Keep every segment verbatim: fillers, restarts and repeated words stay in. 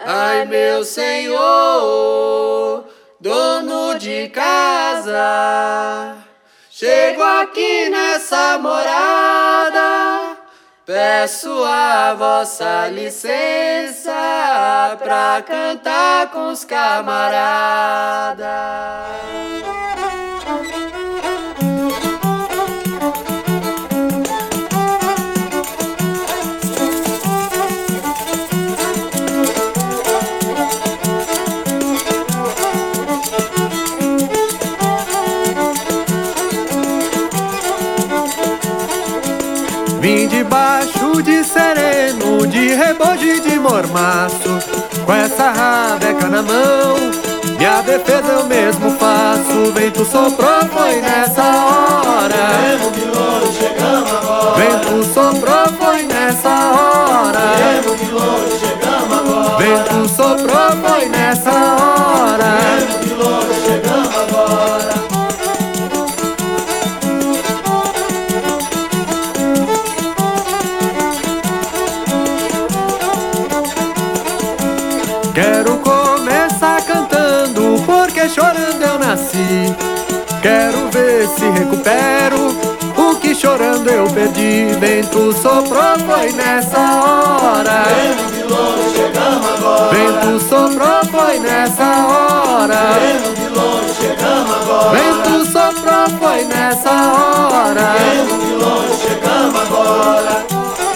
Ai, meu Senhor, dono de casa, chego aqui nessa morada, peço a vossa licença pra cantar com os camaradas. Vim debaixo de sereno, de rebojo e de mormaço, com essa rabeca na mão, minha defesa eu mesmo faço. O vento soprou, foi nessa hora. Viemos de longe, chegamos agora. Vento soprou, foi nessa hora. Viemos de longe, chegamos agora. Vento soprou, foi nessa hora. Viemos de longe, chegamos agora. Quero começar cantando, porque chorando eu nasci. Quero ver se recupero o que chorando eu perdi. Vento soprou, foi nessa hora. Viemos de longe, chegamos agora. Vento soprou, foi nessa hora. Viemos de longe, chegamos agora. Vento soprou, foi nessa hora. Viemos de longe, chegamos agora.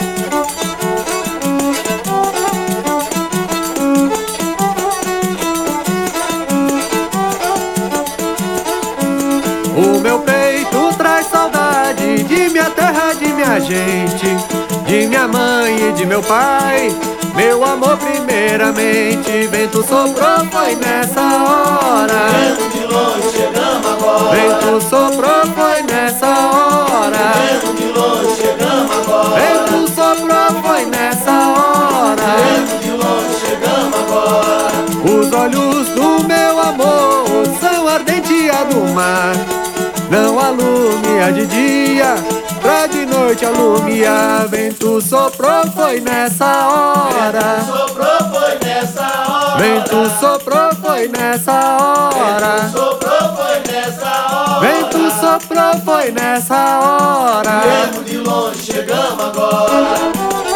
O meu peito traz saudade de minha terra, de minha gente, de minha mãe e de meu pai, meu amor primeiramente. Vento soprou, foi nessa hora. Viemos de longe, chegamos agora. Vento soprou, foi nessa hora. Viemos de longe, chegamos agora. Vento soprou, foi nessa hora. Viemos de longe, chegamos agora. Os olhos do meu amor são ardente a do mar, não alumia de dia, pra de noite alumiar. Vento soprou, foi nessa hora. Vento soprou, foi nessa hora. Vento soprou, foi nessa hora. Vento soprou, foi nessa hora. Vento soprou, foi nessa hora. Viemos de longe, chegamos agora.